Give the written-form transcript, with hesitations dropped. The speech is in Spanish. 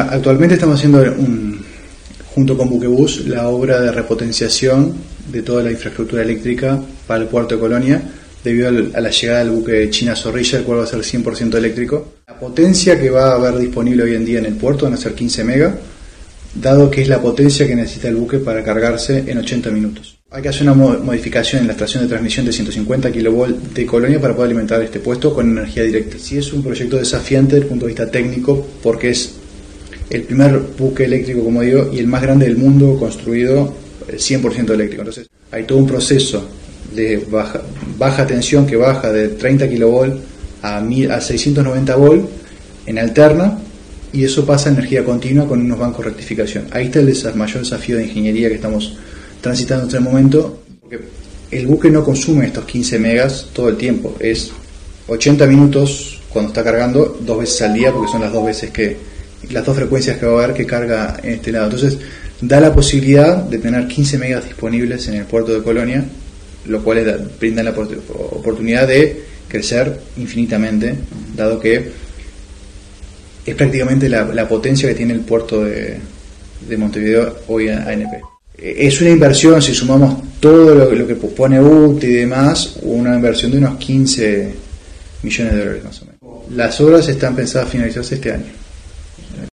Actualmente estamos haciendo junto con Buquebus la obra de repotenciación de toda la infraestructura eléctrica para el puerto de Colonia, debido a la llegada del buque China Zorrilla, el cual va a ser 100% eléctrico. La potencia que va a haber disponible hoy en día en el puerto van a ser 15 megas, dado que es la potencia que necesita el buque para cargarse en 80 minutos. Hay que hacer una modificación en la estación de transmisión de 150 kV de Colonia para poder alimentar este puesto con energía directa. Sí, es un proyecto desafiante desde el punto de vista técnico, porque es el primer buque eléctrico, como digo, y el más grande del mundo construido 100% eléctrico. Entonces hay todo un proceso de baja tensión que baja de 30 kV a 690 volt en alterna, y eso pasa a energía continua con unos bancos de rectificación. Ahí está el mayor desafío de ingeniería que estamos transitando en este momento, porque el buque no consume estos 15 megas todo el tiempo, es 80 minutos cuando está cargando, 2 veces al día, porque son las 2 frecuencias que va a haber que carga en este lado. Entonces da la posibilidad de tener 15 megas disponibles en el puerto de Colonia, lo cual brinda la oportunidad de crecer infinitamente, dado que es prácticamente la potencia que tiene el puerto de Montevideo hoy a ANP. Es una inversión, si sumamos todo lo que pone UTE y demás, una inversión de unos 15 millones de dólares más o menos. Las obras están pensadas finalizarse este año.